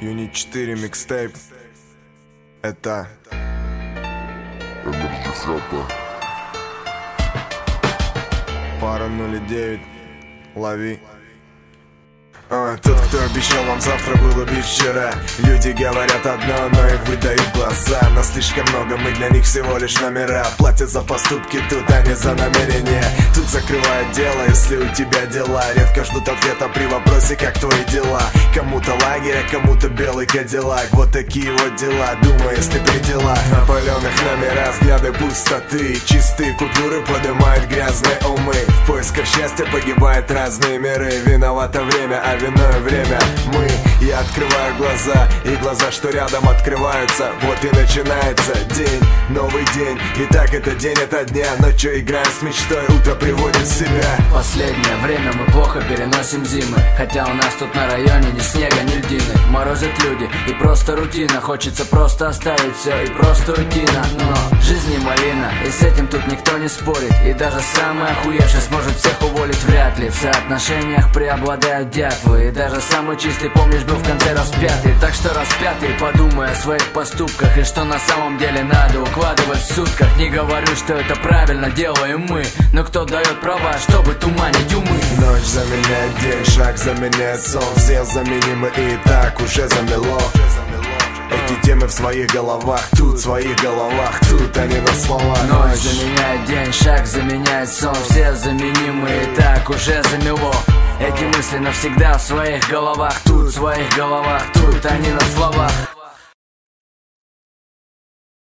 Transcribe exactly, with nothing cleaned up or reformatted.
Юнит четыре микстейп. Это Энерджи Хата. Пара ноль девять. Лови. А, тот, кто обещал вам завтра, был убит вчера. Люди говорят одно, но их выдают глаза. Нас слишком много, мы для них всего лишь номера. Платят за поступки тут, а не за намерения. Тут закрывают дело, если у тебя дела. Редко ждут ответа при вопросе, как твои дела. Кому-то лагерь, а кому-то белый кадиллак. Вот такие вот дела, думаю, если при делах. На паленых номерах взгляды пустоты. Чистые купюры поднимают грязные умы. В поисках счастья погибают разные миры. Виновато время, а виной время мы. Я открываю глаза, и глаза, что рядом, открываются. Вот и начинается день, новый день. И так это день ото дня. Ночью играем с мечтой, утро приводит в себя. Последнее время мы плохо переносим зимы. Хотя у нас тут на районе ни снега, ни льдины. Морозят люди, и просто рутина. Хочется просто оставить все и просто уйти на дно. Жизнь не малина, и с этим тут никто не спорит. И даже самый охуевший сможет всех уволить вряд ли. В соотношениях преобладают дятлы. И даже самый чистый, помнишь, был в конце распятый. Так что распятый, подумай о своих поступках. И что на самом деле надо укладывать в сутках. Не говорю, что это правильно делаем мы, но кто дает права, чтобы туманить умы? Ночь заменяет день, шаг заменяет сон. Все заменимы и так уже замело. Эти темы в своих головах, тут в своих головах, тут они на словах. Ночь заменяет день, шаг заменяет сон. Все заменимы и так уже замело. Эти мысли навсегда в своих головах, тут в своих головах, тут они на словах.